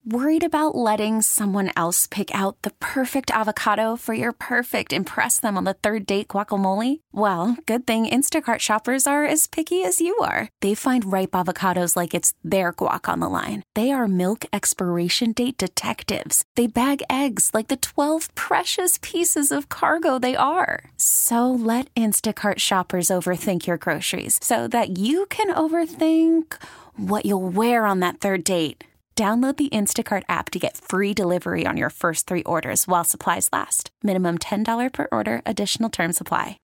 Worried about letting someone else pick out the perfect avocado for your perfect impress them on the third date guacamole? Well, good thing Instacart shoppers are as picky as you are. They find ripe avocados like it's their guac on the line. They are milk expiration date detectives. They bag eggs like the 12 precious pieces of cargo they are. So let Instacart shoppers overthink your groceries so that you can overthink what you'll wear on that third date. Download the Instacart app to get free delivery on your first 3 orders while supplies last. Minimum $10 per order. Additional terms apply.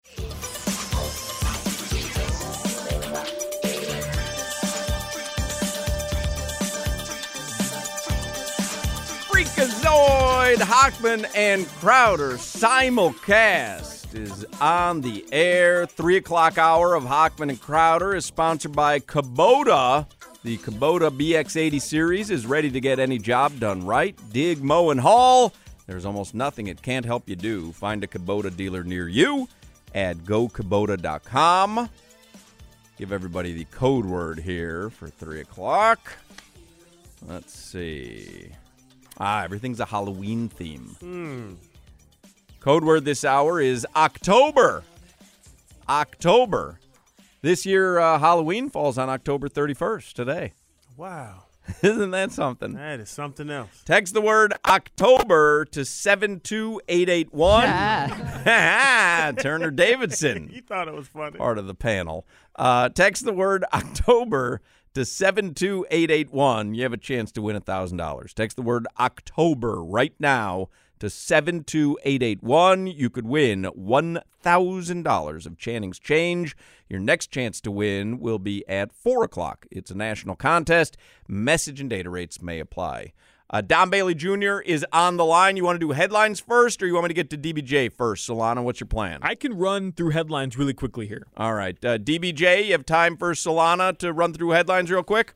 Freakazoid! Hochman and Crowder simulcast is on the air. 3 o'clock hour of Hochman and Crowder is sponsored by Kubota. The Kubota BX80 series is ready to get any job done right. Dig, mow, and haul. There's almost nothing it can't help you do. Find a Kubota dealer near you at gokubota.com. Give everybody the code word here for 3 o'clock. Let's see. Everything's a Halloween theme. Code word this hour is October. October. This year, Halloween falls on October 31st, today. Wow. Isn't that something? That is something else. Text the word October to 72881. Turner Davidson. You thought it was funny. Part of the panel. Text the word October to 72881. You have a chance to win $1,000. Text the word October right now to 72881. You could win $1,000 of Channing's change. Your next chance to win will be at 4 o'clock. It's a national contest. Message and data rates may apply. Don Bailey Jr. is on the line. You want to do headlines first, or you want me to get to DBJ first? Solana, what's your plan? I can run through headlines really quickly here. All right. DBJ, you have time for Solana to run through headlines real quick?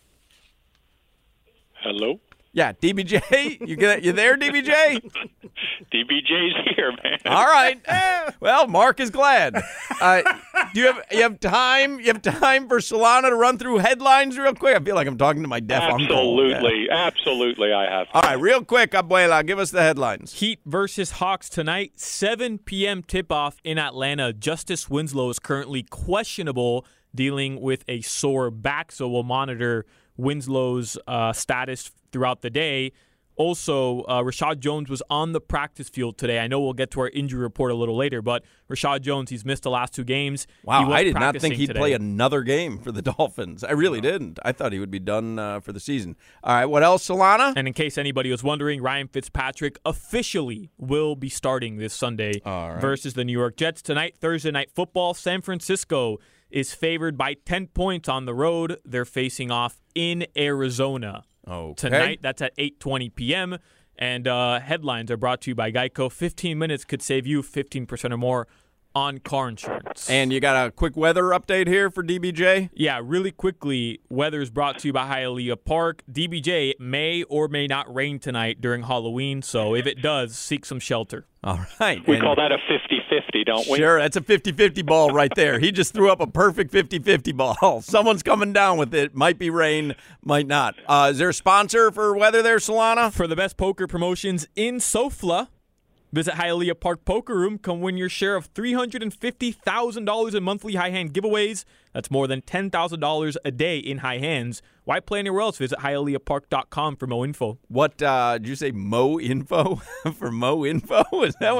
Hello? Yeah, DBJ. You there, DBJ? DBJ's here, man. All right. Well, Mark is glad. Do you have time? You have time for Solana to run through headlines real quick? I feel like I'm talking to my deaf uncle. Absolutely, I have. All right, real quick, Abuela, give us the headlines. Heat versus Hawks tonight, 7 p.m. tip-off in Atlanta. Justice Winslow is currently questionable, dealing with a sore back, so we'll monitor Winslow's status throughout the day. Also, Rashad Jones was on the practice field today. I know we'll get to our injury report a little later, but Rashad Jones, he's missed the last 2 games. Wow, I did not think he'd play another game for the Dolphins. I really didn't. I thought he would be done for the season. All right, what else, Solana? And in case anybody was wondering, Ryan Fitzpatrick officially will be starting this Sunday versus the New York Jets. Tonight, Thursday Night Football, San Francisco is favored by 10 points on the road. They're facing off in Arizona. Tonight, that's at 8:20 p.m. And headlines are brought to you by Geico. 15 minutes could save you 15% or more on car insurance. And you got a quick weather update here for DBJ? Yeah, really quickly, weather is brought to you by Hialeah Park. DBJ, may or may not rain tonight during Halloween, so if it does, seek some shelter. All right. We call that a 50-50, don't we? Sure, that's a 50-50 ball right there. He just threw up a perfect 50-50 ball. Someone's coming down with it. Might be rain, might not. Is there a sponsor for weather there, Solana? For the best poker promotions in SoFla, visit Hialeah Park Poker Room. Come win your share of $350,000 in monthly high hand giveaways. That's more than $10,000 a day in high hands. Why play anywhere else? Visit HialeahPark.com for more info. What, did you say Mo Info? For Mo Info? Is that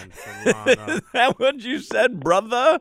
what you said, brother?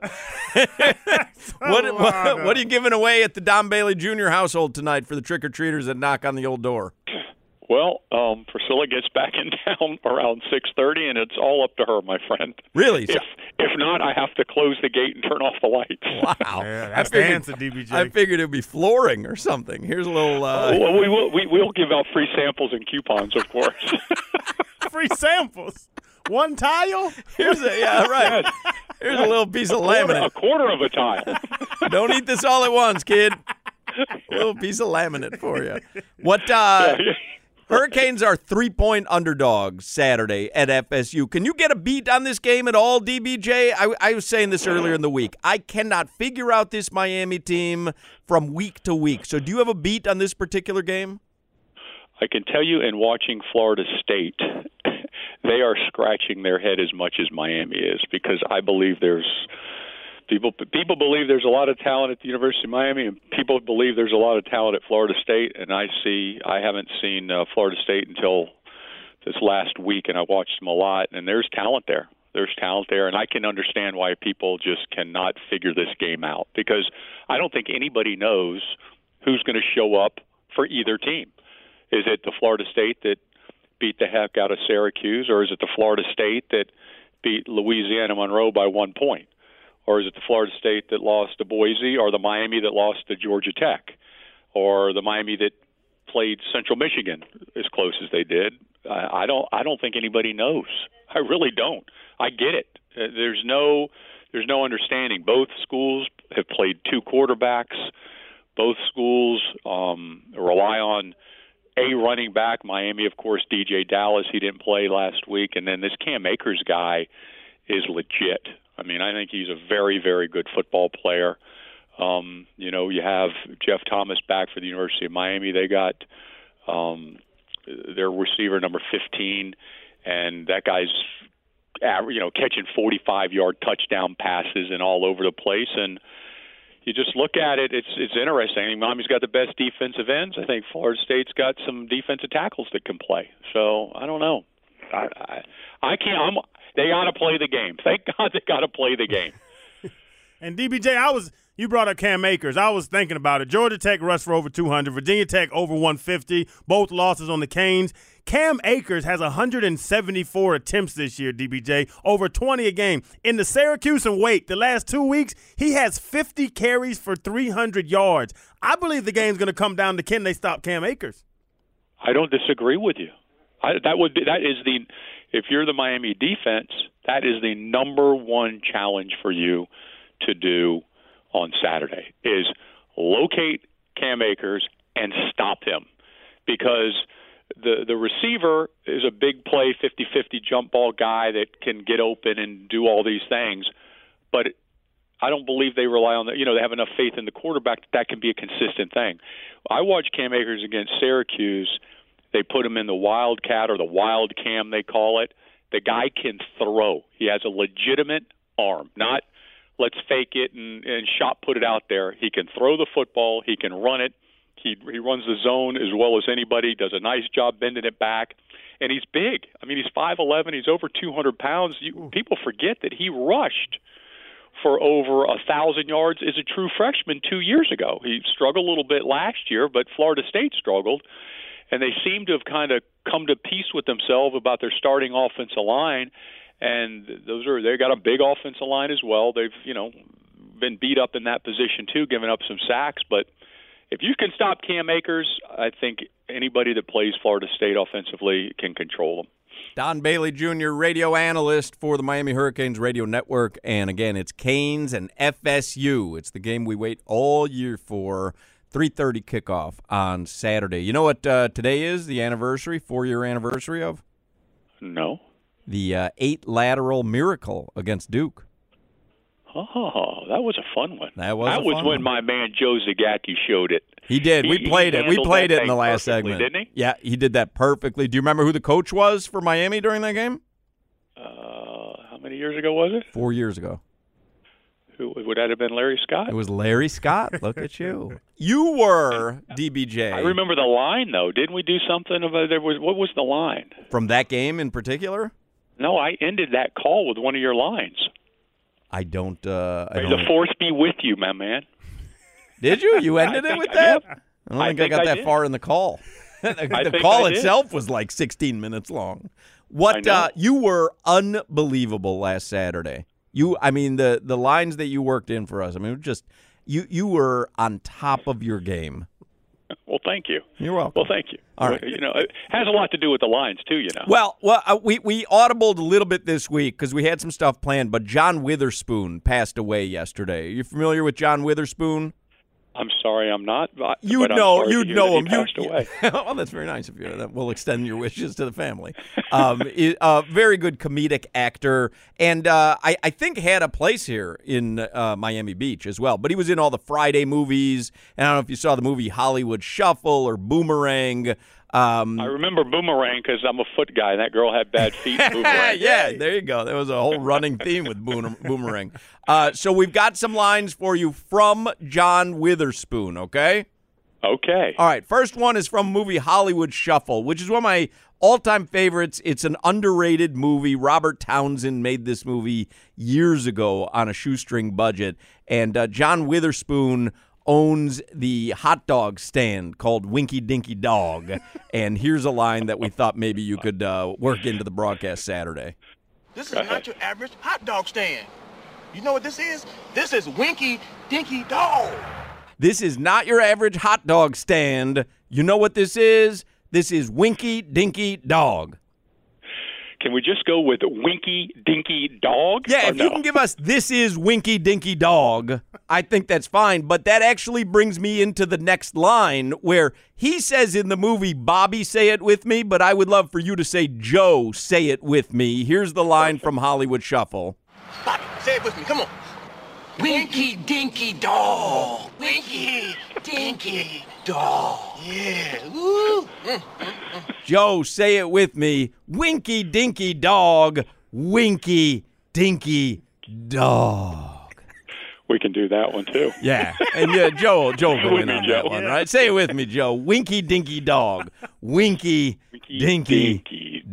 What are you giving away at the Don Bailey Jr. household tonight for the trick-or-treaters that knock on the old door? Well, Priscilla gets back in town around 6:30, and it's all up to her, my friend. Really? If not, I have to close the gate and turn off the lights. Wow. Yeah, that's the answer, DBJ. I figured it would be flooring or something. Here's a little... Well, we will give out free samples and coupons, of course. Free samples? One tile? Here's a little piece of laminate. A quarter of a tile. Don't eat this all at once, kid. A little piece of laminate for you. What... Hurricanes are 3-point underdogs Saturday at FSU. Can you get a beat on this game at all, DBJ? I was saying this earlier in the week. I cannot figure out this Miami team from week to week. So do you have a beat on this particular game? I can tell you in watching Florida State, they are scratching their head as much as Miami is, because I believe there's people believe there's a lot of talent at the University of Miami, and people believe there's a lot of talent at Florida State. And I haven't seen Florida State until this last week, and I watched them a lot, and there's talent there. There's talent there, and I can understand why people just cannot figure this game out, because I don't think anybody knows who's going to show up for either team. Is it the Florida State that beat the heck out of Syracuse, or is it the Florida State that beat Louisiana Monroe by 1 point? Or is it the Florida State that lost to Boise, or the Miami that lost to Georgia Tech, or the Miami that played Central Michigan as close as they did? I don't think anybody knows. I really don't. I get it. There's no understanding. Both schools have played two quarterbacks. Both schools rely on a running back. Miami, of course, DJ Dallas. He didn't play last week. And then this Cam Akers guy is legit. I mean, I think he's a very, very good football player. You have Jeff Thomas back for the University of Miami. They got their receiver number 15, and that guy's catching 45-yard touchdown passes and all over the place. And you just look at it, it's interesting. I mean, Miami's got the best defensive ends. I think Florida State's got some defensive tackles that can play. So I don't know. I can't. They got to play the game. Thank God they got to play the game. And DBJ, you brought up Cam Akers. I was thinking about it. Georgia Tech rushed for over 200. Virginia Tech over 150. Both losses on the Canes. Cam Akers has 174 attempts this year, DBJ, over 20 a game. In the Syracuse and Wake, the last 2 weeks, he has 50 carries for 300 yards. I believe the game's going to come down to can they stop Cam Akers. I don't disagree with you. If you're the Miami defense, that is the number one challenge for you to do on Saturday, is locate Cam Akers and stop him, because the receiver is a big play, 50-50 jump ball guy that can get open and do all these things, but I don't believe they rely on that. They have enough faith in the quarterback that can be a consistent thing. I watched Cam Akers against Syracuse. They put him in the Wildcat, or the Wild Cam they call it. The guy can throw. He has a legitimate arm, not let's fake it and shot put it out there. He can throw the football. He can run it. He runs the zone as well as anybody, does a nice job bending it back. And he's big. I mean, he's 5'11". He's over 200 pounds. People forget that he rushed for over 1,000 yards as a true freshman 2 years ago. He struggled a little bit last year, but Florida State struggled. And they seem to have kind of come to peace with themselves about their starting offensive line. And they got a big offensive line as well. They've, been beat up in that position too, giving up some sacks. But if you can stop Cam Akers, I think anybody that plays Florida State offensively can control them. Don Bailey Jr., radio analyst for the Miami Hurricanes Radio Network. And again, it's Canes and FSU. It's the game we wait all year for. 3:30 kickoff on Saturday. You know what today is, the anniversary, 4-year anniversary of? No. The 8 lateral miracle against Duke. Oh, that was a fun one. That was when my man Joe Zagacki showed it. He did. We played it. We played it in the last segment. Didn't he? Yeah, he did that perfectly. Do you remember who the coach was for Miami during that game? How many years ago was it? 4 years ago. Would that have been Larry Scott? It was Larry Scott. Look at you. You were DBJ. I remember the line, though. Didn't we do something about what was the line? From that game in particular? No, I ended that call with one of your lines. I don't. May the force be with you, my man. Did you? You ended it with that? I don't think I got that far in the call. The call itself was like 16 minutes long. You were unbelievable last Saturday. The lines that you worked in for us, just you were on top of your game. Well, thank you. You're welcome. Well, thank you. All right. It has a lot to do with the lines, too, Well, we audibled a little bit this week because we had some stuff planned, but John Witherspoon passed away yesterday. Are you familiar with John Witherspoon? I'm sorry, I'm not. You'd know him. He passed away. Well, that's very nice of you. That will extend your wishes to the family. Very good comedic actor, and I think had a place here in Miami Beach as well. But he was in all the Friday movies. And I don't know if you saw the movie Hollywood Shuffle or Boomerang. I remember Boomerang because I'm a foot guy, and that girl had bad feet. Boomerang. Yeah, there you go. There was a whole running theme with Boomerang. So we've got some lines for you from John Witherspoon, okay? Okay. All right, first one is from movie Hollywood Shuffle, which is one of my all-time favorites. It's an underrated movie. Robert Townsend made this movie years ago on a shoestring budget, and John Witherspoon owns the hot dog stand called Winky Dinky Dog, and here's a line that we thought maybe you could work into the broadcast Saturday. This is not your average hot dog stand. You know what this is? This is Winky Dinky Dog. This is not your average hot dog stand. You know what this is? This is Winky Dinky Dog. Can we just go with Winky Dinky Dog? Yeah, if you can give us this is Winky Dinky Dog, I think that's fine. But that actually brings me into the next line where he says in the movie, Bobby, say it with me, but I would love for you to say, Joe, say it with me. Here's the line from Hollywood Shuffle. Bobby, say it with me. Come on. Winky Dinky Dog. Winky Dinky Dog. Yeah. Woo. Joe, say it with me. Winky Dinky Dog. Winky Dinky Dog. We can do that one, too. Yeah. And Joe will go in on Joe. that one, right? Say it with me, Joe. Winky Dinky Dog. Winky Dinky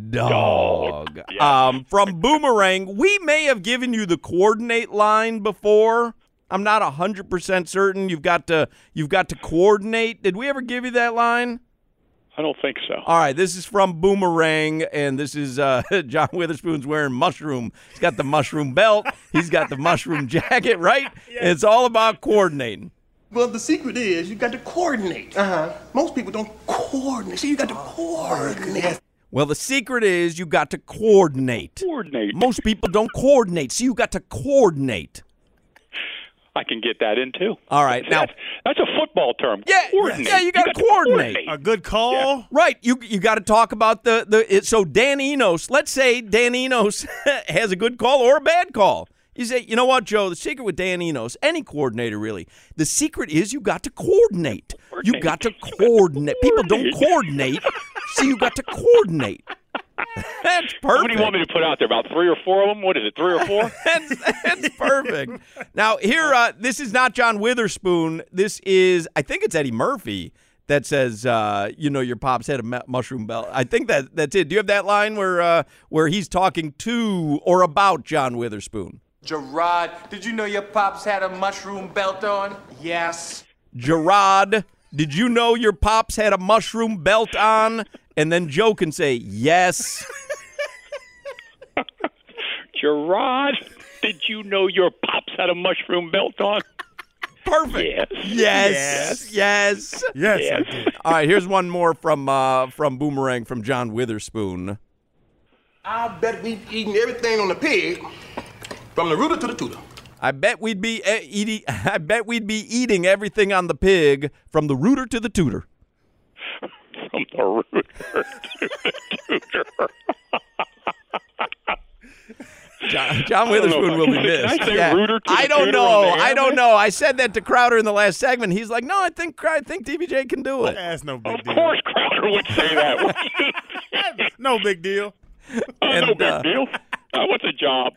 Dog. Yeah. From Boomerang, we may have given you the coordinate line before. I'm not 100% certain. You've got to coordinate. Did we ever give you that line? I don't think so. All right, this is from Boomerang, and this is John Witherspoon's wearing mushroom. He's got the mushroom belt. He's got the mushroom jacket, right? Yes. It's all about coordinating. Well, the secret is you got to coordinate. Most people don't coordinate. So you got to coordinate. Well, the secret is you got to coordinate. Coordinate. Most people don't coordinate, so you got to coordinate. I can get that in, too. All right. Now that's a football term. Yeah, coordinate. Yeah, you got to coordinate. A good call. Yeah. Right. You got to talk about so Dan Enos, let's say Dan Enos has a good call or a bad call. You say, you know what, Joe, the secret with Dan Enos, any coordinator really, the secret is you got to coordinate. You got to coordinate. People don't coordinate, so you got to coordinate. That's perfect. What do you want me to put out there? About 3 or 4 of them? What is it, 3 or 4? That's perfect. Now, here, this is not John Witherspoon. This is, I think it's Eddie Murphy that says, your pops had a mushroom belt. I think that's it. Do you have that line where he's talking to or about John Witherspoon? Gerard, did you know your pops had a mushroom belt on? Yes. Gerard, did you know your pops had a mushroom belt on? And then Joe can say, yes. Gerard, did you know your pops had a mushroom belt on? Perfect. Yes. Yes. I did. All right, here's one more from Boomerang from John Witherspoon. I bet we've eaten everything on the pig from the rooter to the tutor. I bet we'd be eating everything on the pig from the rooter to the tutor. From the rooter to the tutor. John Witherspoon will be missed. Did I say rooter to the I don't tutor know. on the I don't know. I said that to Crowder in the last segment. He's like, no, I think DBJ can do it. That's no big deal. Of course Crowder would say that. No big deal. No big deal. What's a job?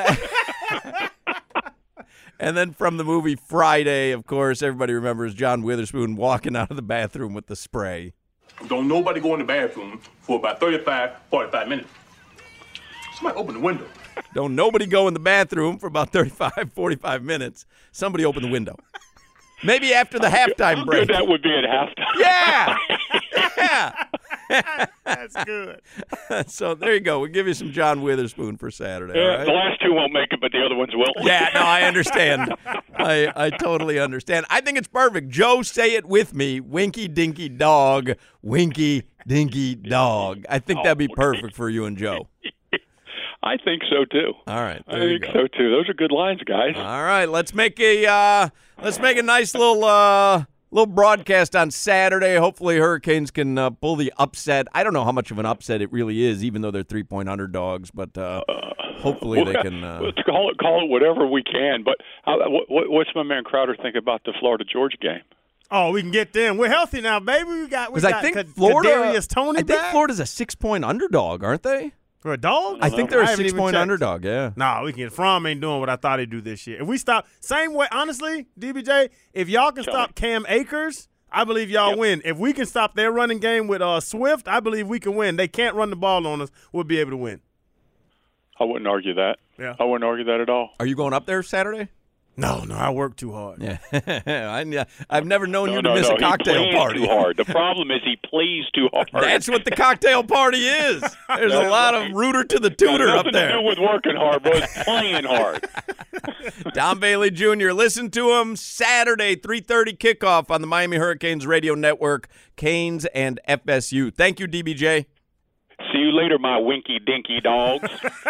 And then from the movie Friday, of course, everybody remembers John Witherspoon walking out of the bathroom with the spray. Don't nobody go in the bathroom for about 45 minutes. Somebody open the window. Don't nobody go in the bathroom for about 45 minutes. Somebody open the window. Maybe after the halftime break. Good that would be at halftime. Yeah. Yeah. That's good. So there you go. We'll give you some John Witherspoon for Saturday. Yeah, all right? The last two won't make it, but the other ones will. Yeah, no, I understand. I totally understand. I think it's perfect. Joe, say it with me. Winky Dinky Dog. Winky Dinky Dog. I think that'd be perfect for you and Joe. I think so too. All right, I think so too. Those are good lines, guys. All right, let's make a nice little broadcast on Saturday. Hopefully, Hurricanes can pull the upset. I don't know how much of an upset it really is, even though they're 3-point underdogs. But hopefully they can. Let's call it whatever we can. But what's my man Crowder think about the Florida Georgia game? Oh, we can get them. We're healthy now, baby. We got I think Florida. Kadarius Toney I think back. Florida's a 6-point underdog, aren't they? For a dog? I think they're a haven't even 6-point checked. underdog. Yeah. Nah, we can. Fromm ain't doing what I thought he'd do this year. If we stop, same way, honestly, DBJ, if y'all can stop Cam Akers, I believe y'all win. If we can stop their running game with Swift, I believe we can win. They can't run the ball on us. We'll be able to win. I wouldn't argue that. Yeah. I wouldn't argue that at all. Are you going up there Saturday? No, I work too hard. Yeah. I've never known you to miss a He cocktail plays party. too hard. The problem is he plays too hard. That's what the cocktail party is. There's a lot of rooter to the tutor up Nothing there. to do with working hard, but it's playing hard. Don Bailey Jr., listen to him Saturday, 3:30 kickoff on the Miami Hurricanes radio network, Canes and FSU. Thank you, DBJ. See you later, my winky dinky dogs.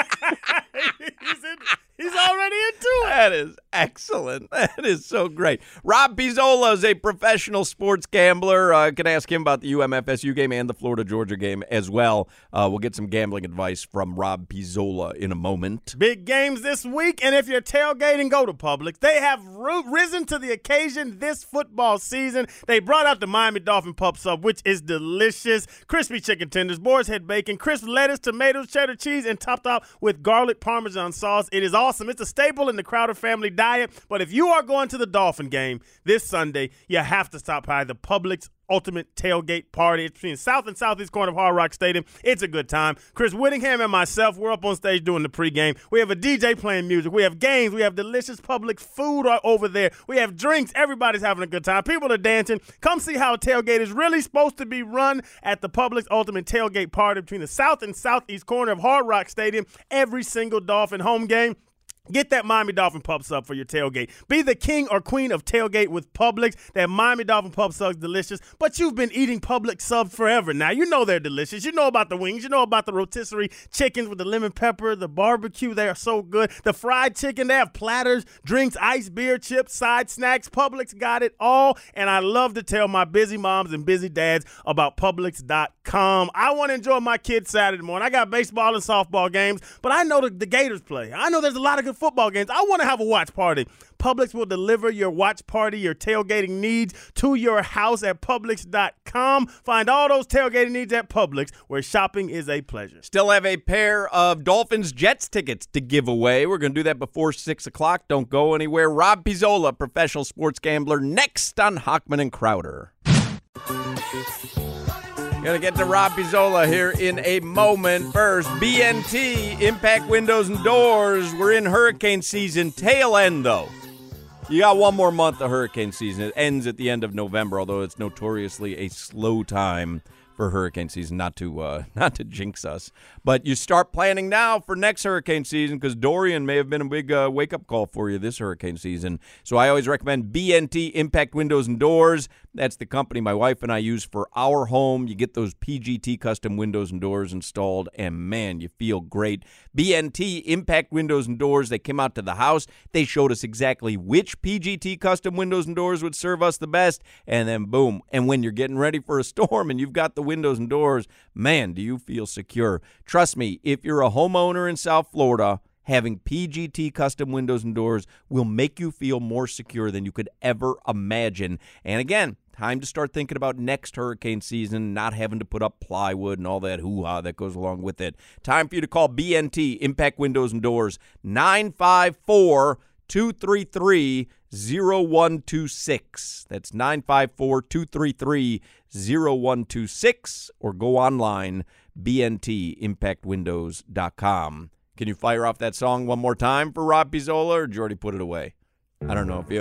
He's already into it. That is excellent. That is so great. Rob Pizzola is a professional sports gambler. I can ask him about the UM-FSU game and the Florida-Georgia game as well. We'll get some gambling advice from Rob Pizzola in a moment. Big games this week, and if you're tailgating, go to Publix. They have risen to the occasion this football season. They brought out the Miami Dolphin Pup Sub, which is delicious. Crispy chicken tenders, boar's head bacon, crisp lettuce, tomatoes, cheddar cheese, and topped off with garlic Parmesan sauce. It is awesome. It's a staple in the Crowder family diet. But if you are going to the Dolphin game this Sunday, you have to stop by the Publix Ultimate Tailgate Party. It's between South and Southeast corner of Hard Rock Stadium. It's a good time. Chris Whittingham and myself, we're up on stage doing the pregame. We have a DJ playing music. We have games. We have delicious Publix food over there. We have drinks. Everybody's having a good time. People are dancing. Come see how a tailgate is really supposed to be run at the Publix Ultimate Tailgate Party between the South and Southeast corner of Hard Rock Stadium. Every single Dolphin home game. Get that Miami Dolphin Pup Sub for your tailgate. Be the king or queen of tailgate with Publix. That Miami Dolphin Pup Sub's delicious, but you've been eating Publix subs forever now. You know they're delicious. You know about the wings. You know about the rotisserie chickens with the lemon pepper, the barbecue. They are so good. The fried chicken, they have platters, drinks, ice, beer, chips, side snacks. Publix got it all, and I love to tell my busy moms and busy dads about Publix.com. I want to enjoy my kids Saturday morning. I got baseball and softball games, but I know the Gators play. I know there's a lot of good football games. I want to have a watch party. Publix will deliver your watch party, your tailgating needs to your house at Publix.com. Find all those tailgating needs at Publix, where shopping is a pleasure. Still have a pair of Dolphins-Jets tickets to give away. We're going to do that before 6 o'clock. Don't go anywhere. Rob Pizzola, professional sports gambler, next on Hochman and Crowder. Gonna get to Rob Pizzola here in a moment. First, BNT, Impact Windows and Doors. We're in hurricane season, tail end though. You got one more month of hurricane season. It ends at the end of November, although it's notoriously a slow time for hurricane season, not to jinx us. But you start planning now for next hurricane season because Dorian may have been a big wake-up call for you this hurricane season. So I always recommend BNT, Impact Windows and Doors. That's the company my wife and I use for our home. You get those PGT custom windows and doors installed, and man, you feel great. BNT, Impact Windows and Doors, they came out to the house. They showed us exactly which PGT custom windows and doors would serve us the best, and then boom. And when you're getting ready for a storm and you've got the windows and doors, man, do you feel secure. Trust me, if you're a homeowner in South Florida, having PGT custom windows and doors will make you feel more secure than you could ever imagine. And again, time to start thinking about next hurricane season, not having to put up plywood and all that hoo-ha that goes along with it. Time for you to call BNT, Impact Windows and Doors, 954-233-0126. That's 954-233-0126, or go online, bntimpactwindows.com. Can you fire off that song one more time for Rob Pizzola, or did you already put it away? I don't know if you...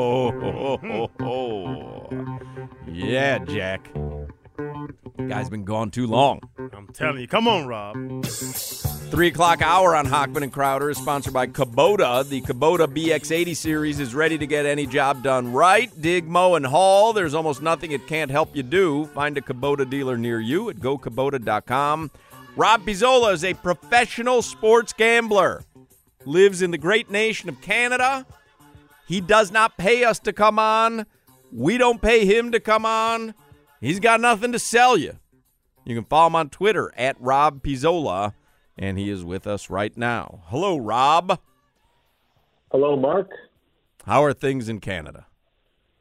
Yeah, Jack. Guy's been gone too long. I'm telling you. Come on, Rob. 3 o'clock hour on Hochman and Crowder is sponsored by Kubota. The Kubota BX80 series is ready to get any job done right. Dig, mow, and haul. There's almost nothing it can't help you do. Find a Kubota dealer near you at gokubota.com. Rob Pizzola is a professional sports gambler. Lives in the great nation of Canada. He does not pay us to come on. We don't pay him to come on. He's got nothing to sell you. You can follow him on Twitter at Rob Pizzola, and he is with us right now. Hello, Rob. Hello, Mark. How are things in Canada?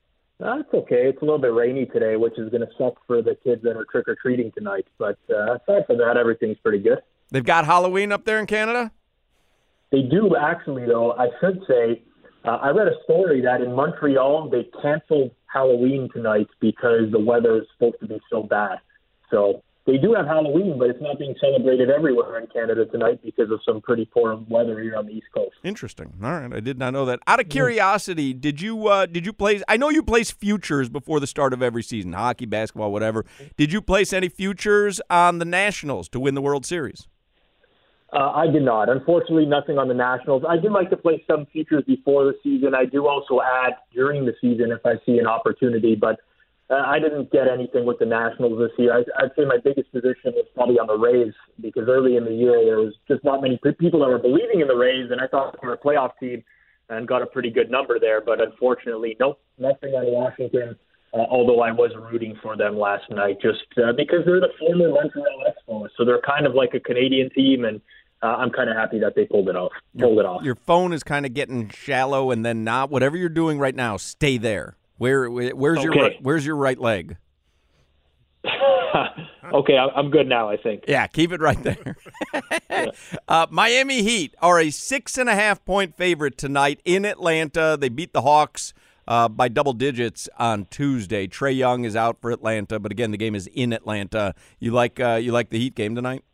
It's okay. It's a little bit rainy today, which is going to suck for the kids that are trick-or-treating tonight. But aside from that, everything's pretty good. They've got Halloween up there in Canada? They do, actually, though. I should say, I read a story that in Montreal, they canceled Halloween tonight because the weather is supposed to be so bad. So they do have Halloween, but it's not being celebrated everywhere in Canada tonight because of some pretty poor weather here on the East Coast. Interesting. All right, I did not know that. Out of curiosity, did you place? I know you place futures before the start of every season, hockey, basketball, whatever. Did you place any futures on the Nationals to win the World Series? I did not. Unfortunately, nothing on the Nationals. I do like to play some futures before the season. I do also add during the season if I see an opportunity, but I didn't get anything with the Nationals this year. I'd say my biggest position was probably on the Rays because early in the year there was just not many people that were believing in the Rays, and I thought they were a playoff team and got a pretty good number there. But unfortunately, nope, nothing on Washington, although I was rooting for them last night just because they're the former Montreal Expos, so they're kind of like a Canadian team, and I'm kind of happy that they pulled it off. Your phone is kind of getting shallow and then not. Whatever you're doing right now, stay there. Where's your right leg? Okay, I'm good now, I think. Yeah, keep it right there. Miami Heat are a 6.5-point favorite tonight in Atlanta. They beat the Hawks by double digits on Tuesday. Trae Young is out for Atlanta, but again, the game is in Atlanta. You like the Heat game tonight?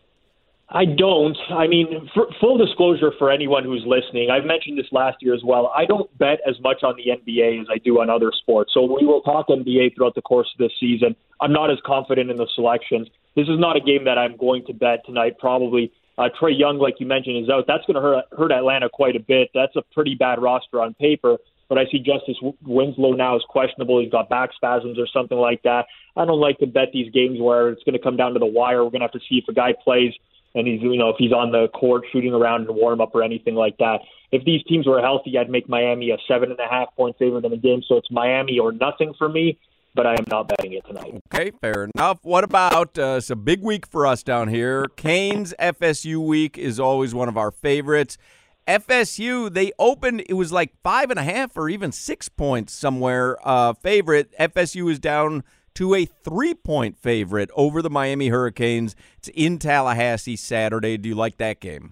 I don't. I mean, for full disclosure for anyone who's listening, I've mentioned this last year as well. I don't bet as much on the NBA as I do on other sports. So we will talk NBA throughout the course of this season. I'm not as confident in the selections. This is not a game that I'm going to bet tonight, probably. Trae Young, like you mentioned, is out. That's going to hurt Atlanta quite a bit. That's a pretty bad roster on paper. But I see Justice Winslow now is questionable. He's got back spasms or something like that. I don't like to bet these games where it's going to come down to the wire. We're going to have to see if a guy plays and he's, if he's on the court shooting around in a warm-up or anything like that. If these teams were healthy, I'd make Miami a 7.5-point favorite in the game. So it's Miami or nothing for me, but I am not betting it tonight. Okay, fair enough. What about it's a big week for us down here. Canes FSU week is always one of our favorites. FSU, they opened, it was like 5.5 or even 6 points somewhere favorite. FSU is down to a 3-point favorite over the Miami Hurricanes. It's in Tallahassee Saturday. Do you like that game?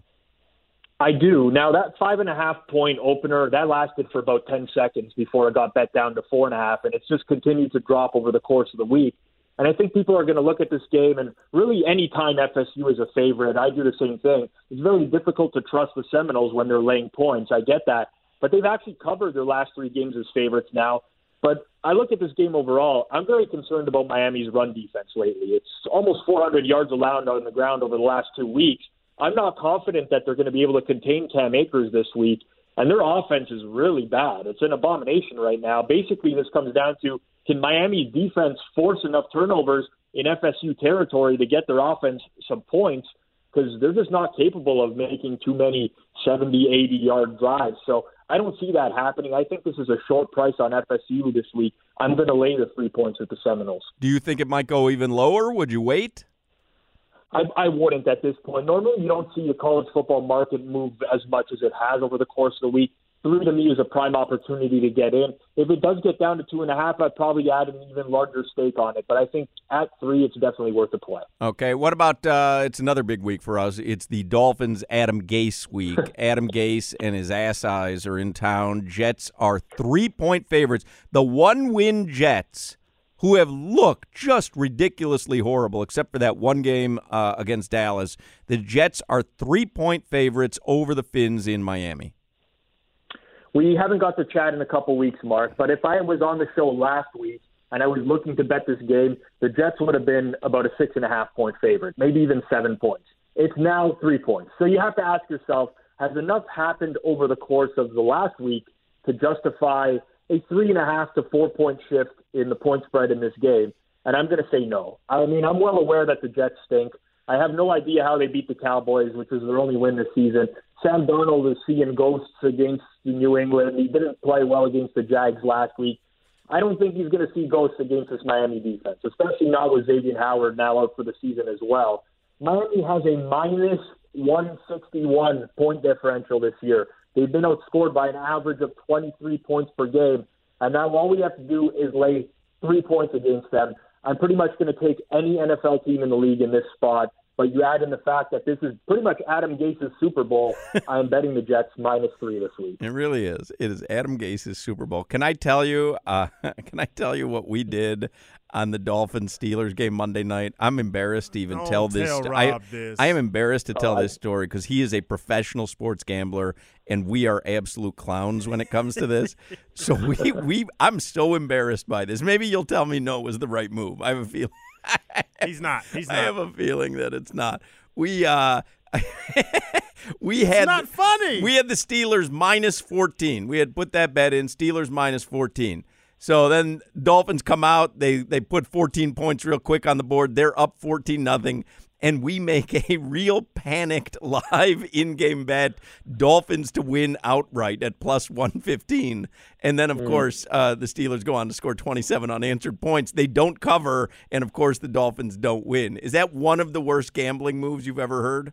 I do. Now, that 5.5-point opener, that lasted for about 10 seconds before it got bet down to 4.5, and it's just continued to drop over the course of the week. And I think people are going to look at this game, and really any time FSU is a favorite, I do the same thing. It's very difficult to trust the Seminoles when they're laying points. I get that. But they've actually covered their last 3 games as favorites now. But I look at this game overall, I'm very concerned about Miami's run defense lately. It's almost 400 yards allowed on the ground over the last 2 weeks. I'm not confident that they're going to be able to contain Cam Akers this week, and their offense is really bad. It's an abomination right now. Basically, this comes down to, can Miami's defense force enough turnovers in FSU territory to get their offense some points? Because they're just not capable of making too many 70, 80-yard drives. So I don't see that happening. I think this is a short price on FSU this week. I'm going to lay the 3 points with the Seminoles. Do you think it might go even lower? Would you wait? I wouldn't at this point. Normally, you don't see the college football market move as much as it has over the course of the week. 3 to me is a prime opportunity to get in. If it does get down to 2.5, I'd probably add an even larger stake on it. But I think at 3, it's definitely worth the play. Okay. What about it's another big week for us. It's the Dolphins Adam Gase week. Adam Gase and his ass eyes are in town. Jets are 3-point favorites. The one-win Jets, who have looked just ridiculously horrible, except for that one game against Dallas. The Jets are 3-point favorites over the Fins in Miami. We haven't got to chat in a couple weeks, Mark, but if I was on the show last week and I was looking to bet this game, the Jets would have been about a 6.5-point favorite, maybe even 7 points. It's now 3 points. So you have to ask yourself, has enough happened over the course of the last week to justify a 3.5 to 4 point shift in the point spread in this game? And I'm going to say no. I mean, I'm well aware that the Jets stink. I have no idea how they beat the Cowboys, which was their only win this season. Sam Darnold is seeing ghosts against New England. He didn't play well against the Jags last week. I don't think he's going to see ghosts against this Miami defense, especially now with Xavier Howard now out for the season as well. Miami has a minus 161 point differential this year. They've been outscored by an average of 23 points per game. And now all we have to do is lay 3 points against them. I'm pretty much going to take any NFL team in the league in this spot. But you add in the fact that this is pretty much Adam Gase's Super Bowl. I'm betting the Jets -3 this week. It really is. It is Adam Gase's Super Bowl. Can I tell you? Can I tell you what we did on the Dolphins-Steelers game Monday night? I'm embarrassed to even tell this. I am embarrassed to tell this story because he is a professional sports gambler, and we are absolute clowns when it comes to this. So I'm so embarrassed by this. Maybe you'll tell me no, it was the right move. I have a feeling. He's not. I have a feeling that it's not. We had it's not funny. We had the Steelers -14. We had put that bet in, Steelers -14. So then Dolphins come out, they put 14 points real quick on the board. They're up 14-0. And we make a real panicked live in-game bet, Dolphins to win outright at +115. And then, of course, the Steelers go on to score 27 unanswered points. They don't cover, and, of course, the Dolphins don't win. Is that one of the worst gambling moves you've ever heard?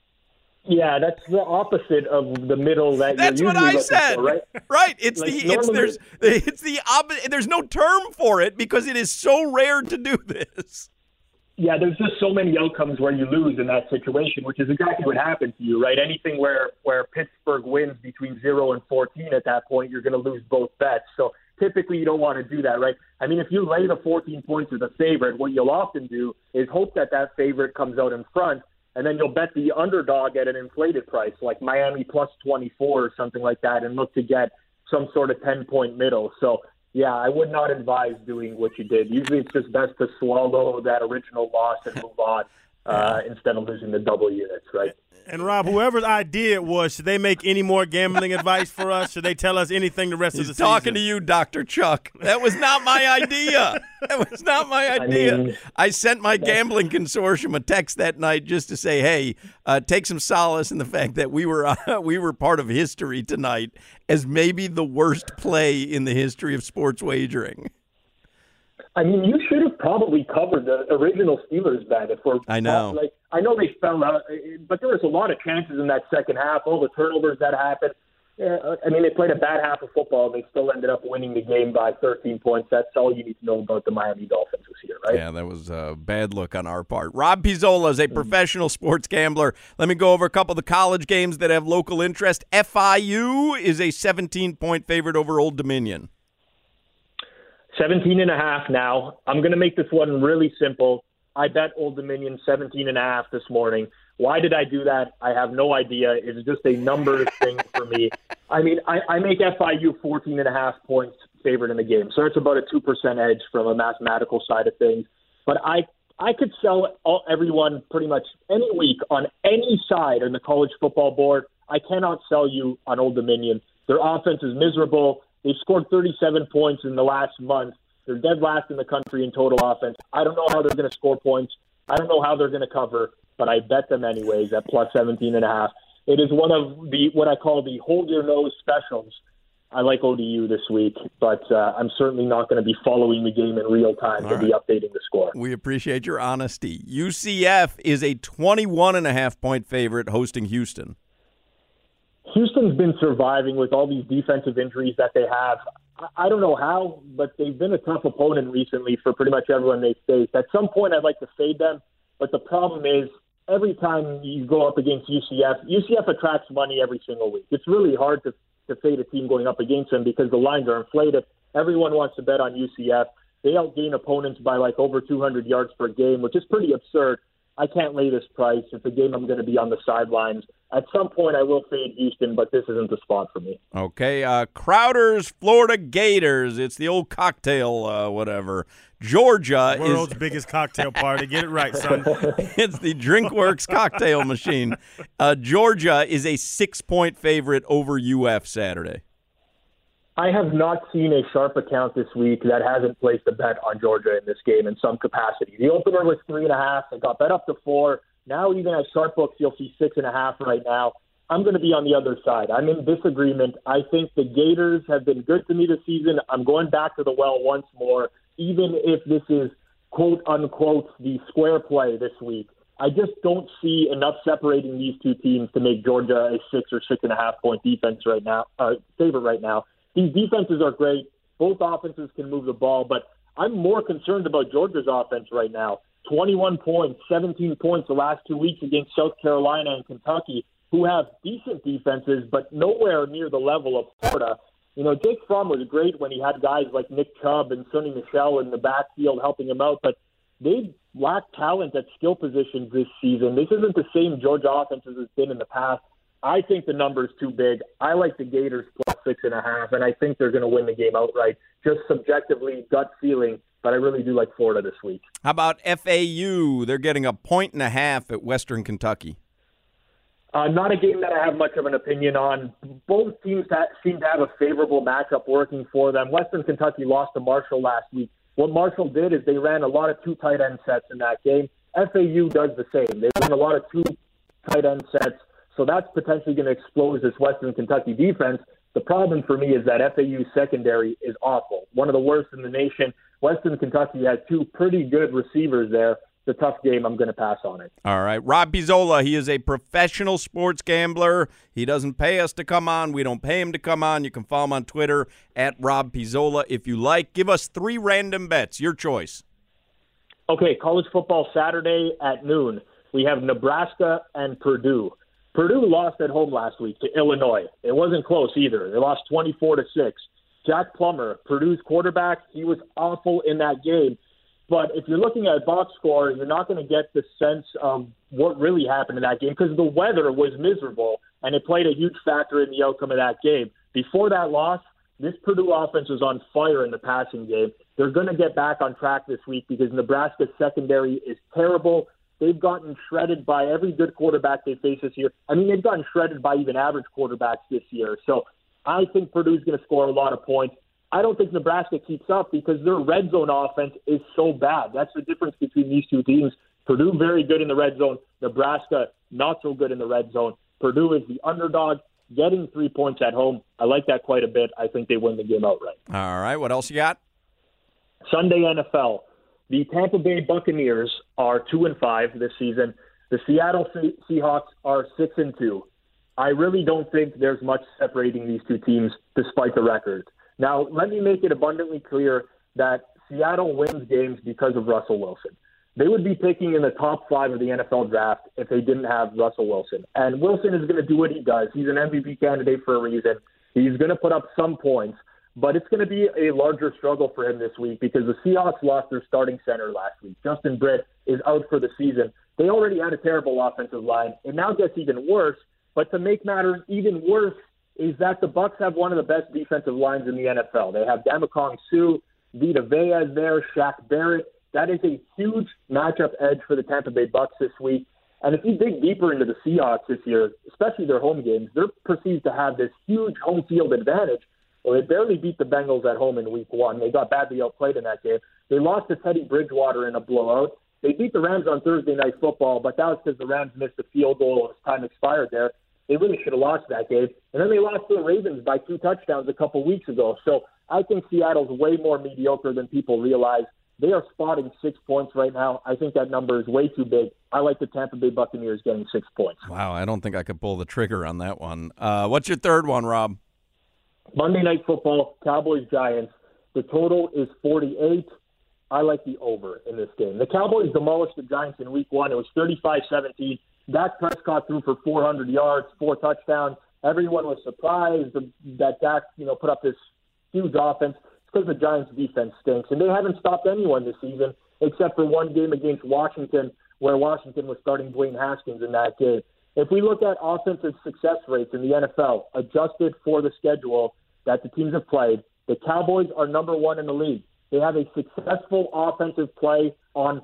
Yeah, that's the opposite of the middle that that's you're usually what I said. for, right? Right. It's like it's the opposite. There's no term for it because it is so rare to do this. Yeah, there's just so many outcomes where you lose in that situation, which is exactly what happened to you, right? Anything where Pittsburgh wins between 0 and 14 at that point, you're going to lose both bets. So typically you don't want to do that, right? I mean, if you lay the 14 points as a favorite, what you'll often do is hope that favorite comes out in front, and then you'll bet the underdog at an inflated price, like Miami +24 or something like that, and look to get some sort of 10-point middle. So yeah, I would not advise doing what you did. Usually it's just best to swallow that original loss and move on instead of losing the double units, right? And, Rob, whoever's idea it was, should they make any more gambling advice for us? Should they tell us anything the rest of the season? He's talking to you, Dr. Chuck. That was not my idea. That was not my idea. I sent my gambling consortium a text that night just to say, hey, take some solace in the fact that we were part of history tonight as maybe the worst play in the history of sports wagering. I mean, you should have probably covered the original Steelers bet. I know. I know they fell out, but there was a lot of chances in that second half. All the turnovers that happened. I mean, they played a bad half of football. They still ended up winning the game by 13 points. That's all you need to know about the Miami Dolphins this year, right? Yeah, that was a bad look on our part. Rob Pizzola is a professional sports gambler. Let me go over a couple of the college games that have local interest. FIU is a 17-point favorite over Old Dominion. 17.5 now. I'm going to make this one really simple. I bet Old Dominion 17.5 this morning. Why did I do that? I have no idea. It's just a numbers thing for me. I mean, I make FIU 14.5 points favored in the game. So it's about a 2% edge from a mathematical side of things. But I could sell everyone pretty much any week on any side on the college football board. I cannot sell you on Old Dominion. Their offense is miserable. They've scored 37 points in the last month. They're dead last in the country in total offense. I don't know how they're going to score points. I don't know how they're going to cover, but I bet them anyways at +17.5. It is one of the what I call the hold your nose specials. I like ODU this week, but I'm certainly not going to be following the game in real time to be updating the score. We appreciate your honesty. UCF is a 21.5-point favorite hosting Houston. Houston's been surviving with all these defensive injuries that they have. I don't know how, but they've been a tough opponent recently for pretty much everyone they've faced. At some point, I'd like to fade them, but the problem is every time you go up against UCF attracts money every single week. It's really hard to fade a team going up against them because the lines are inflated. Everyone wants to bet on UCF. They outgain opponents by like over 200 yards per game, which is pretty absurd. I can't lay this price. It's a game I'm going to be on the sidelines. At some point, I will fade Houston, but this isn't the spot for me. Okay, Crowder's Florida Gators. It's the old cocktail, whatever. Georgia is world's biggest cocktail party. Get it right, son. It's the DrinkWorks cocktail machine. Georgia is a 6-point favorite over UF Saturday. I have not seen a sharp account this week that hasn't placed a bet on Georgia in this game in some capacity. The opener was 3.5. It got bet up to 4. Now even at sharp books, you'll see 6.5 right now. I'm going to be on the other side. I'm in disagreement. I think the Gators have been good to me this season. I'm going back to the well once more, even if this is quote unquote the square play this week. I just don't see enough separating these two teams to make Georgia a 6 or 6.5 point defense right now, favorite right now. These defenses are great. Both offenses can move the ball, but I'm more concerned about Georgia's offense right now. 21 points, 17 points the last 2 weeks against South Carolina and Kentucky, who have decent defenses, but nowhere near the level of Florida. You know, Jake Fromm was great when he had guys like Nick Chubb and Sonny Michel in the backfield helping him out, but they lack talent at skill positions this season. This isn't the same Georgia offense as it's been in the past. I think the number is too big. I like the Gators plus 6.5, and I think they're going to win the game outright. Just subjectively, gut feeling, but I really do like Florida this week. How about FAU? They're getting 1.5 at Western Kentucky. Not a game that I have much of an opinion on. Both teams seem to have a favorable matchup working for them. Western Kentucky lost to Marshall last week. What Marshall did is they ran a lot of two tight end sets in that game. FAU does the same. They run a lot of two tight end sets, so that's potentially going to expose this Western Kentucky defense. The problem for me is that FAU's secondary is awful, one of the worst in the nation. Western Kentucky has two pretty good receivers there. It's a tough game. I'm going to pass on it. All right. Rob Pizzola, he is a professional sports gambler. He doesn't pay us to come on. We don't pay him to come on. You can follow him on Twitter at Rob Pizzola if you like. Give us 3 random bets. Your choice. Okay, college football Saturday at noon. We have Nebraska and Purdue. Purdue lost at home last week to Illinois. It wasn't close either. They lost 24-6. Jack Plummer, Purdue's quarterback, he was awful in that game. But if you're looking at box score, you're not going to get the sense of what really happened in that game because the weather was miserable, and it played a huge factor in the outcome of that game. Before that loss, this Purdue offense was on fire in the passing game. They're going to get back on track this week because Nebraska's secondary is terrible. They've gotten shredded by every good quarterback they face this year. I mean, they've gotten shredded by even average quarterbacks this year. So I think Purdue's going to score a lot of points. I don't think Nebraska keeps up because their red zone offense is so bad. That's the difference between these two teams. Purdue very good in the red zone. Nebraska not so good in the red zone. Purdue is the underdog, getting 3 points at home. I like that quite a bit. I think they win the game outright. All right. What else you got? Sunday NFL. The Tampa Bay Buccaneers are 2-5 this season. The Seattle Seahawks are 6-2. I really don't think there's much separating these two teams despite the records. Now, let me make it abundantly clear that Seattle wins games because of Russell Wilson. They would be picking in the top 5 of the NFL draft if they didn't have Russell Wilson. And Wilson is going to do what he does. He's an MVP candidate for a reason. He's going to put up some points, but it's going to be a larger struggle for him this week because the Seahawks lost their starting center last week. Justin Britt is out for the season. They already had a terrible offensive line. It now gets even worse, but to make matters even worse, is that the Bucs have one of the best defensive lines in the NFL. They have Ndamukong Suh, Vita Vea there, Shaq Barrett. That is a huge matchup edge for the Tampa Bay Bucs this week. And if you dig deeper into the Seahawks this year, especially their home games, they're perceived to have this huge home field advantage. Well, they barely beat the Bengals at home in week 1. They got badly outplayed in that game. They lost to Teddy Bridgewater in a blowout. They beat the Rams on Thursday Night Football, but that was because the Rams missed a field goal as time expired there. They really should have lost that game. And then they lost to the Ravens by 2 touchdowns a couple weeks ago. So I think Seattle's way more mediocre than people realize. They are spotting 6 points right now. I think that number is way too big. I like the Tampa Bay Buccaneers getting 6 points. Wow, I don't think I could pull the trigger on that one. What's your third one, Rob? Monday Night Football, Cowboys-Giants. The total is 48. I like the over in this game. The Cowboys demolished the Giants in week 1. It was 35-17. Dak Prescott threw for 400 yards, 4 touchdowns. Everyone was surprised that Dak, put up this huge offense. It's because the Giants' defense stinks, and they haven't stopped anyone this season except for one game against Washington, where Washington was starting Dwayne Haskins in that game. If we look at offensive success rates in the NFL, adjusted for the schedule that the teams have played, the Cowboys are number 1 in the league. They have a successful offensive play on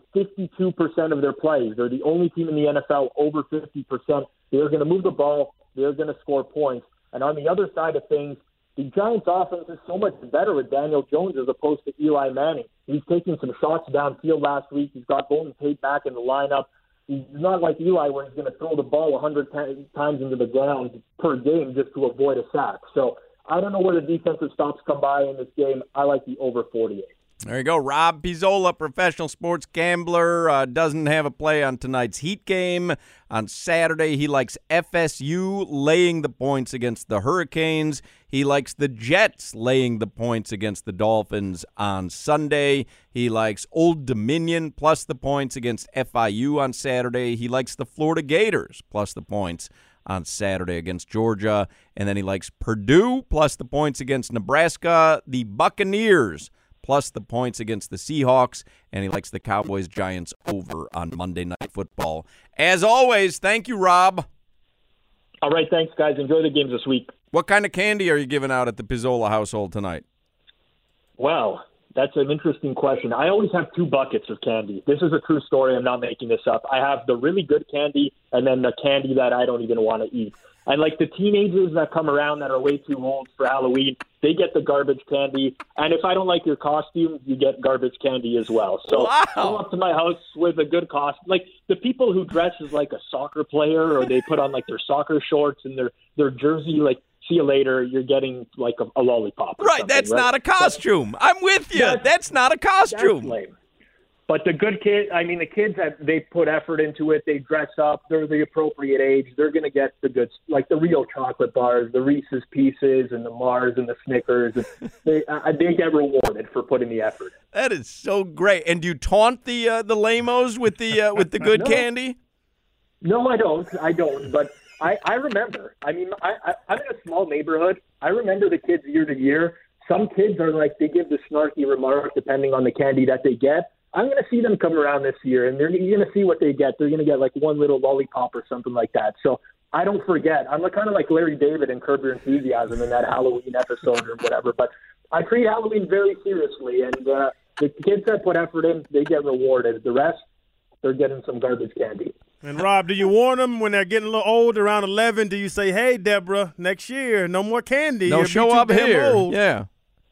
52% of their plays. They're the only team in the NFL over 50%. They're going to move the ball. They're going to score points. And on the other side of things, the Giants' offense is so much better with Daniel Jones as opposed to Eli Manning. He's taking some shots downfield last week. He's got Golden Tate back in the lineup. He's not like Eli where he's going to throw the ball 100 times into the ground per game just to avoid a sack. So I don't know where the defensive stops come by in this game. I like the over 48. There you go. Rob Pizzola, professional sports gambler, doesn't have a play on tonight's Heat game. On Saturday, he likes FSU laying the points against the Hurricanes. He likes the Jets laying the points against the Dolphins on Sunday. He likes Old Dominion plus the points against FIU on Saturday. He likes the Florida Gators plus the points on Saturday against Georgia. And then he likes Purdue plus the points against Nebraska. The Buccaneers plus the points against the Seahawks, and he likes the Cowboys-Giants over on Monday Night Football. As always, thank you, Rob. All right, thanks, guys. Enjoy the games this week. What kind of candy are you giving out at the Pizzola household tonight? Well, that's an interesting question. I always have 2 buckets of candy. This is a true story. I'm not making this up. I have the really good candy and then the candy that I don't even want to eat. And like the teenagers that come around that are way too old for Halloween, they get the garbage candy. And if I don't like your costume, you get garbage candy as well. So Come up to my house with a good costume. Like the people who dress as like a soccer player, or they put on like their soccer shorts and their jersey, like, see you later, you're getting like a lollipop. Right, that's not a costume. I'm with you. That's not a costume. That's lame. But the good kids, the kids that they put effort into it, they dress up, they're the appropriate age, they're going to get the good, like the real chocolate bars, the Reese's Pieces and the Mars and the Snickers. They get rewarded for putting the effort. That is so great. And do you taunt the lamos with the good candy? No, I don't. But I remember. I'm in a small neighborhood. I remember the kids year to year. Some kids are like, they give the snarky remark depending on the candy that they get. I'm going to see them come around this year, and you're going to see what they get. They're going to get like one little lollipop or something like that. So I don't forget. I'm kind of like Larry David in Curb Your Enthusiasm in that Halloween episode or whatever. But I treat Halloween very seriously, and the kids that put effort in, they get rewarded. The rest, they're getting some garbage candy. And, Rob, do you warn them when they're getting a little old, around 11? Do you say, hey, Deborah, next year, no more candy. Don't show up here. Old. Yeah.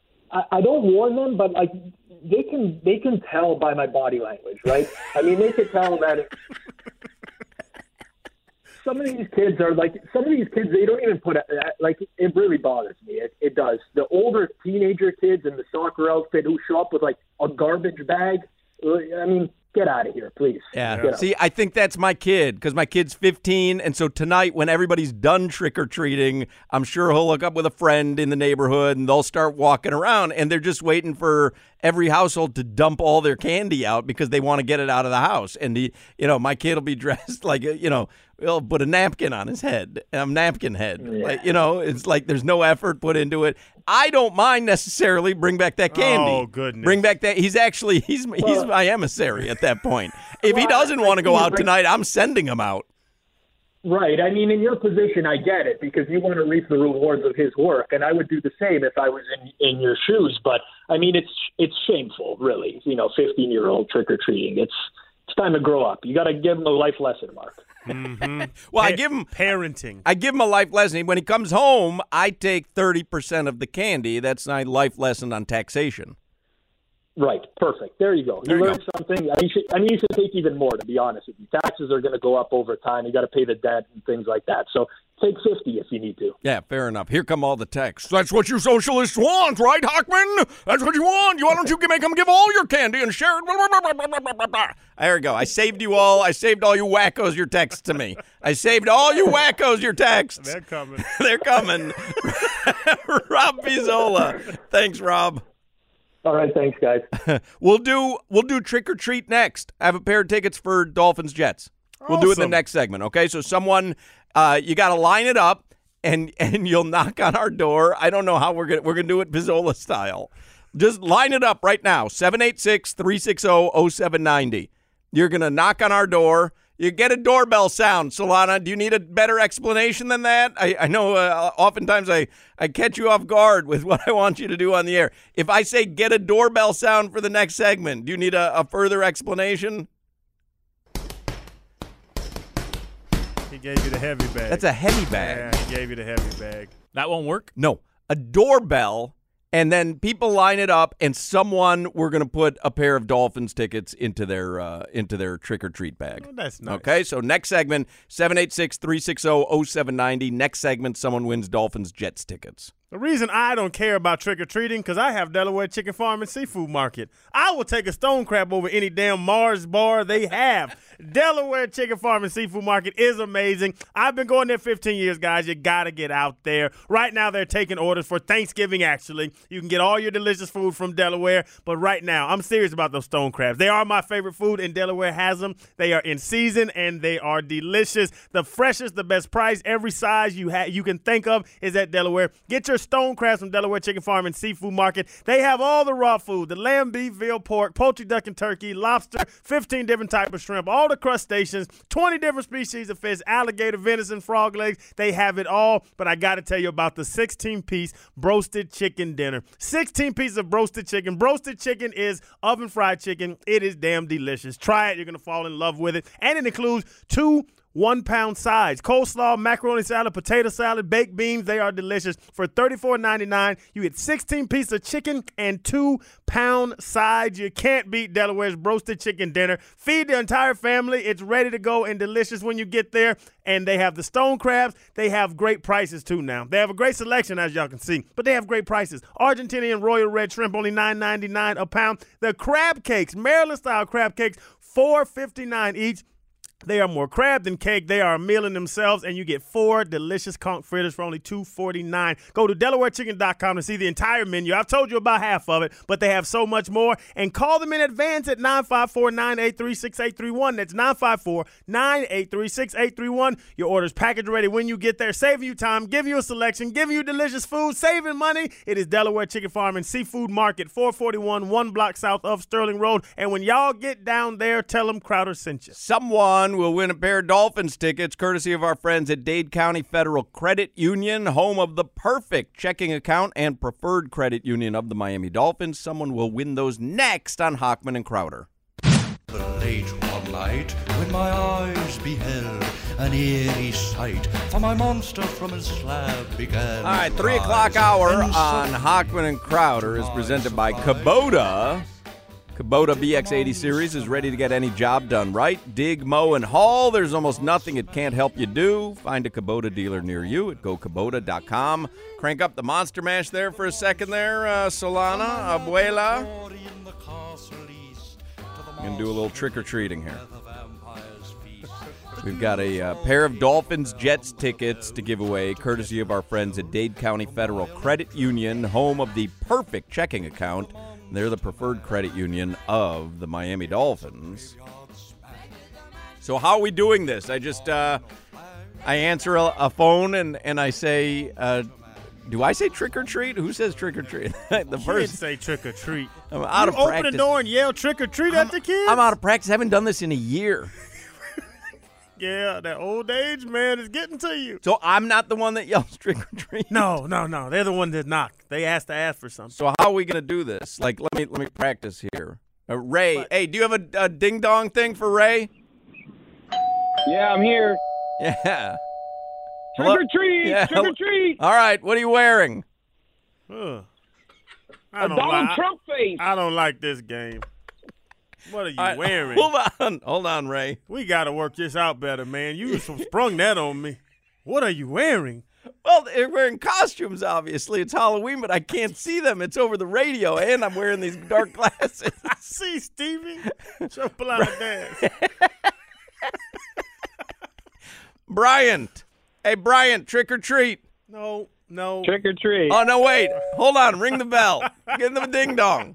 I don't warn them, but like they can tell by my body language, right? They can tell that some of these kids, they don't even put it really bothers me. It does. The older teenager kids in the soccer outfit who show up with like a garbage bag, get out of here, please. Yeah. See, I think that's my kid because my kid's 15, and so tonight when everybody's done trick-or-treating, I'm sure he'll look up with a friend in the neighborhood, and they'll start walking around, and they're just waiting for every household to dump all their candy out because they want to get it out of the house. And, my kid will be dressed like, he'll put a napkin on his head, a napkin head. Yeah. It's like there's no effort put into it. I don't mind necessarily bring back that candy. Oh, goodness. Bring back that. He's my emissary at that point. If he doesn't want to go out tonight, I'm sending him out. Right. In your position, I get it because you want to reap the rewards of his work, and I would do the same if I was in your shoes. But it's shameful, really. 15-year-old trick-or-treating. It's time to grow up. You got to give him a life lesson, Mark. Mm-hmm. Well, I give him parenting. I give him a life lesson. When he comes home, I take 30% of the candy. That's my life lesson on taxation. Right. Perfect. There you go. You learned something. You should take even more, to be honest with you. Taxes are going to go up over time. You got to pay the debt and things like that. So take 50 if you need to. Yeah, fair enough. Here come all the texts. That's what you socialists want, right, Hochman? That's what you want. Why don't you make them give all your candy and share it? There we go. I saved you all. I saved all you wackos your texts to me. I saved all you wackos your texts. They're coming. They're coming. Rob Pizzola. Thanks, Rob. All right, thanks, guys. We'll do trick or treat next. I have a pair of tickets for Dolphins Jets. We'll do it in the next segment. Okay, so someone you got to line it up, and you'll knock on our door. I don't know how we're gonna do it Pizzola style. Just line it up right now. 786-360-0790. You're gonna knock on our door. You get a doorbell sound, Solana. Do you need a better explanation than that? I know oftentimes I catch you off guard with what I want you to do on the air. If I say get a doorbell sound for the next segment, do you need a further explanation? He gave you the heavy bag. That's a heavy bag. Yeah, he gave you the heavy bag. That won't work? No. A doorbell, and then people line it up, and we're going to put a pair of Dolphins tickets into their trick-or-treat bag. Oh, that's nice. Okay, so next segment, 786-360-0790. Next segment, someone wins Dolphins Jets tickets. The reason I don't care about trick-or-treating because I have Delaware Chicken Farm and Seafood Market. I will take a stone crab over any damn Mars bar they have. Delaware Chicken Farm and Seafood Market is amazing. I've been going there 15 years, guys. You got to get out there. Right now, they're taking orders for Thanksgiving, actually. You can get all your delicious food from Delaware. But right now, I'm serious about those stone crabs. They are my favorite food, and Delaware has them. They are in season, and they are delicious. The freshest, the best price, every size you can think of is at Delaware. Get your stone crabs from Delaware Chicken Farm and Seafood Market. They have all the raw food, the lamb, beef, veal, pork, poultry, duck, and turkey, lobster, 15 different types of shrimp, all the crustaceans, 20 different species of fish, alligator, venison, frog legs. They have it all, but I got to tell you about the 16-piece broasted chicken dinner. 16 pieces of broasted chicken. Broasted chicken is oven-fried chicken. It is damn delicious. Try it. You're going to fall in love with it. And it includes 2 1-pound sides. Coleslaw, macaroni salad, potato salad, baked beans. They are delicious. For $34.99, you get 16 pieces of chicken and 2-pound sides. You can't beat Delaware's roasted chicken dinner. Feed the entire family. It's ready to go and delicious when you get there. And they have the stone crabs. They have great prices, too, now. They have a great selection, as y'all can see, but they have great prices. Argentinian royal red shrimp, only $9.99 a pound. The crab cakes, Maryland-style crab cakes, $4.59 each. They are more crab than cake. They are a meal in themselves, and you get 4 delicious conch fritters for only $2.49. Go to DelawareChicken.com to see the entire menu. I've told you about half of it, but they have so much more. And call them in advance at 954-983-6831. That's 954-983-6831. Your order's package ready when you get there, saving you time, giving you a selection, giving you delicious food, saving money. It is Delaware Chicken Farm and Seafood Market, 441, 1 block south of Sterling Road. And when y'all get down there, tell them Crowder sent you. Someone will win a pair of Dolphins tickets courtesy of our friends at Dade County Federal Credit Union, home of the perfect checking account and preferred credit union of the Miami Dolphins. Someone will win those next on Hochman and Crowder. Late one night, when my eyes beheld an eerie sight, for my monster from his slab began. All right, 3 o'clock hour on Hochman and Crowder is presented by Kubota. Kubota BX80 series is ready to get any job done right. Dig, mow, and haul. There's almost nothing it can't help you do. Find a Kubota dealer near you at gokubota.com. Crank up the Monster Mash there for a second there, Solana, Abuela. I'm going to do a little trick-or-treating here. We've got a pair of Dolphins Jets tickets to give away, courtesy of our friends at Dade County Federal Credit Union, home of the perfect checking account. They're the preferred credit union of the Miami Dolphins. So how are we doing this? I just I answer a phone and I say, do I say trick or treat? Who says trick or treat? The first say trick or treat. I'm out of practice. Open the door and yell trick or treat at the kids. I'm out of practice. I haven't done this in a year. Yeah, that old age, man, is getting to you. So I'm not the one that yells trick or treat? No. They're the one that knock. They asked to ask for something. So how are we going to do this? Like, let me practice here. Ray, hey, do you have a ding-dong thing for Ray? Yeah, I'm here. Yeah. Trick or treat! Yeah. Trick or treat! All right, what are you wearing? A Donald Trump face. I don't like this game. What are you wearing? Hold on, Ray. We got to work this out better, man. You sprung that on me. What are you wearing? Well, they're wearing costumes, obviously. It's Halloween, but I can't see them. It's over the radio, and I'm wearing these dark glasses. I see, Stevie. Show blind dance. Bryant. Hey, Bryant, trick or treat. No. Trick or treat. Oh, no, wait. Hold on. Ring the bell. Give them a ding-dong.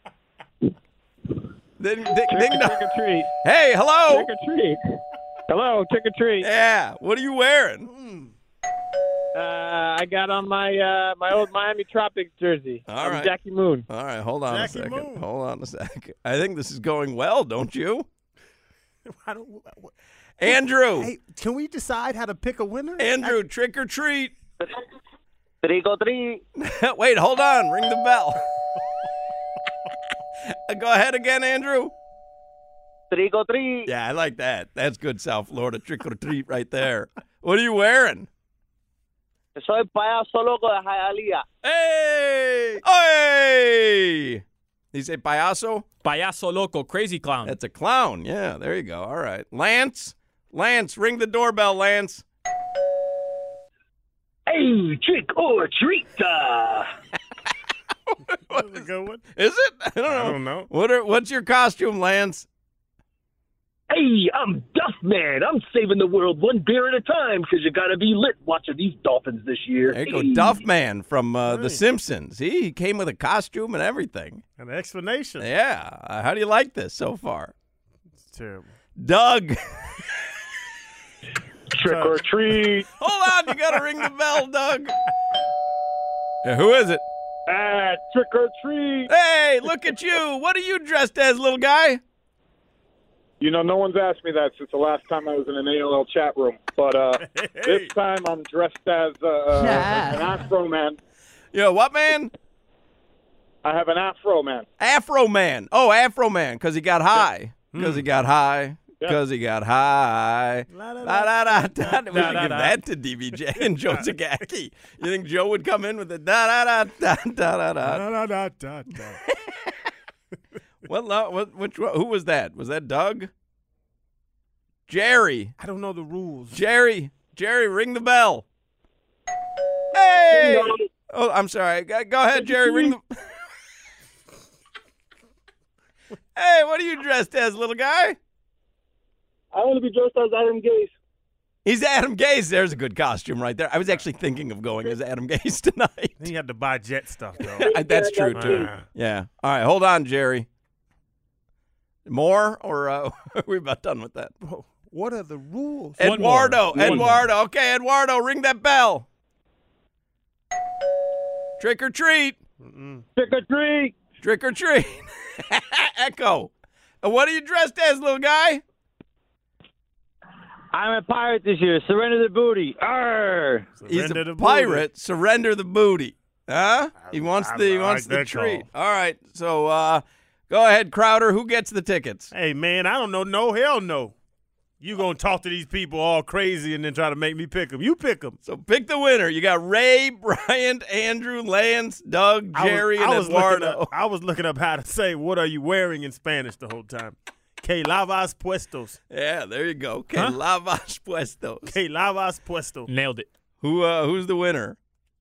Ding dong. Trick or treat. Hey, hello. Trick or treat. Hello, trick or treat. Yeah. What are you wearing? I got on my my old Miami Tropics jersey. All right. Jackie Moon. All right, hold on Jackie a second. Moon. Hold on a sec. I think this is going well, don't you? Andrew. Hey, can we decide how to pick a winner? Andrew, trick or treat. Trick or treat. Wait, hold on. Ring the bell. Go ahead again, Andrew. Trick or treat. Yeah, I like that. That's good South Florida trick or treat right there. What are you wearing? Soy payaso loco de Hialeah. Hey! Hey! Did you say payaso? Payaso loco, crazy clown. That's a clown. Yeah, there you go. All right. Lance, ring the doorbell, Lance. Hey, trick or treat. That's a good one. Is it? I don't know. What's your costume, Lance? Hey, I'm Duff Man. I'm saving the world one beer at a time because you got to be lit watching these Dolphins this year. There you go, Duff Man from The Simpsons. He came with a costume and everything. An explanation. Yeah. How do you like this so far? It's terrible. Doug. Trick or treat. Hold on, you got to ring the bell, Doug. Yeah, who is it? Trick or treat. Hey, look at you. What are you dressed as, little guy? You know, no one's asked me that since the last time I was in an AOL chat room. But this time I'm dressed as an Afro Man. Yeah, what man? I have an Afro Man. Afro Man. Oh, Afro Man, because he got high. Because he got high. Because he got high. We should give that to DBJ and Joe Zagacki. You think Joe would come in with the da-da-da-da-da-da-da? Who was that? Was that Doug? Jerry. I don't know the rules. Jerry, ring the bell. Hey! Oh, I'm sorry. Go ahead, Jerry. Ring the. Hey, what are you dressed as, little guy? I want to be dressed as Adam Gase. He's Adam Gase. There's a good costume right there. I was actually thinking of going as Adam Gase tonight. He had to buy Jet stuff, though. That's true, too. Yeah. All right, hold on, Jerry. More, or are we about done with that? What are the rules? Eduardo. Okay, Eduardo, ring that bell. Trick or treat. Trick or treat. Trick or treat. Echo. What are you dressed as, little guy? I'm a pirate this year. Surrender the booty. Arr! He's a pirate. Surrender the booty. Huh? He wants the treat. All right. So go ahead, Crowder. Who gets the tickets? Hey, man, I don't know. No, hell no. You going to talk to these people all crazy and then try to make me pick them. You pick them. So pick the winner. You got Ray, Bryant, Andrew, Lance, Doug, Jerry, and Eduardo. I was looking up how to say what are you wearing in Spanish the whole time. Que lavas puestos. Yeah, there you go. Que lavas puestos. Que lavas puestos. Nailed it. Who's the winner?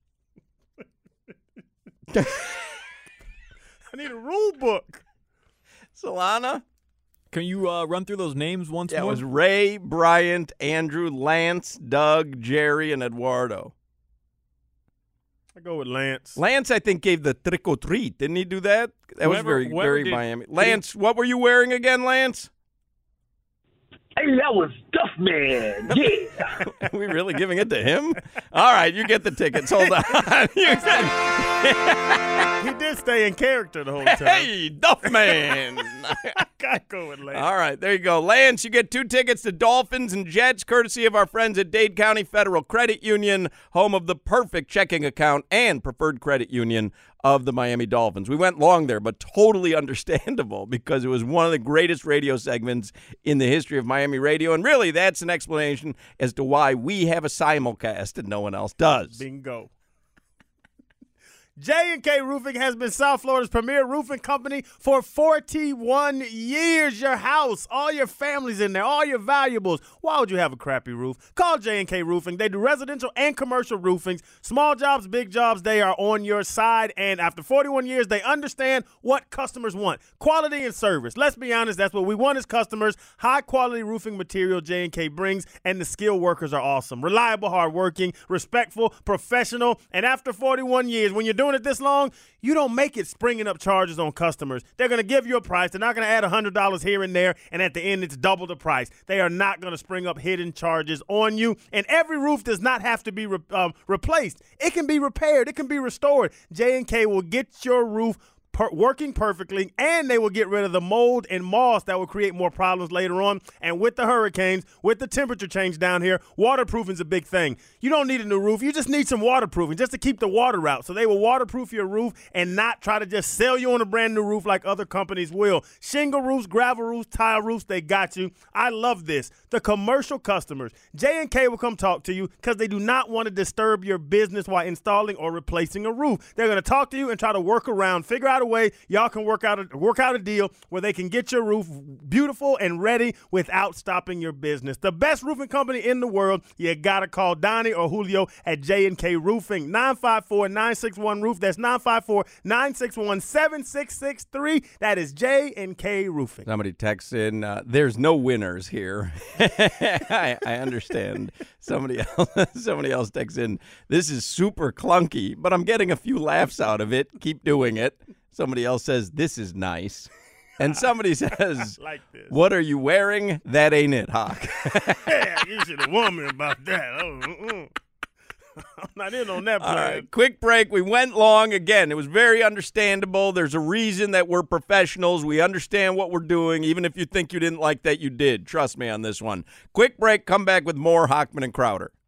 I need a rule book. Solana? Can you run through those names once more? Yeah, it was Ray, Bryant, Andrew, Lance, Doug, Jerry, and Eduardo. I go with Lance. Lance, I think, gave the trick or treat. Didn't he do that? That was very Miami. Lance, what were you wearing again, Lance? Hey, that was Duff Man. Yeah. Are we really giving it to him? All right, you get the tickets. Hold on. He did stay in character the whole time. Hey, Duff Man. I gotta go with Lance. All right, there you go. Lance, you get 2 tickets to Dolphins and Jets, courtesy of our friends at Dade County Federal Credit Union, home of the perfect checking account and preferred credit union of the Miami Dolphins. We went long there, but totally understandable because it was one of the greatest radio segments in the history of Miami radio. And really, that's an explanation as to why we have a simulcast and no one else does. Bingo. J&K Roofing has been South Florida's premier roofing company for 41 years. Your house, all your family's in there, all your valuables. Why would you have a crappy roof? Call J&K Roofing. They do residential and commercial roofings. Small jobs, big jobs, they are on your side. And after 41 years, they understand what customers want. Quality and service. Let's be honest, that's what we want as customers. High-quality roofing material J&K brings, and the skilled workers are awesome. Reliable, hardworking, respectful, professional. And after 41 years, when you're doing it this long, you don't make it springing up charges on customers. They're going to give you a price. They're not going to add $100 here and there, and at the end, it's double the price. They are not going to spring up hidden charges on you, and every roof does not have to be replaced. It can be repaired. It can be restored. J&K will get your roof working perfectly, and they will get rid of the mold and moss that will create more problems later on. And with the hurricanes, with the temperature change down here, waterproofing is a big thing. You don't need a new roof. You just need some waterproofing just to keep the water out. So they will waterproof your roof and not try to just sell you on a brand new roof like other companies will. Shingle roofs, gravel roofs, tile roofs, they got you. I love this. The commercial customers, J&K will come talk to you because they do not want to disturb your business while installing or replacing a roof. They're going to talk to you and try to work around, figure out a way y'all can work out a deal where they can get your roof beautiful and ready without stopping your business. The best roofing company in the world. You got to call Donnie or Julio at J&K Roofing. 954-961-ROOF. That's 954-961-7663. That is J&K Roofing. Somebody texts in, there's no winners here. I understand. Somebody else texts in, this is super clunky, but I'm getting a few laughs out of it. Keep doing it. Somebody else says, this is nice. And somebody says, like this. What are you wearing? That ain't it, Hawk. Yeah, you should have warned me about that. I'm not in on that plan. All right, quick break. We went long. Again, it was very understandable. There's a reason that we're professionals. We understand what we're doing. Even if you think you didn't like that, you did. Trust me on this one. Quick break. Come back with more Hochman and Crowder.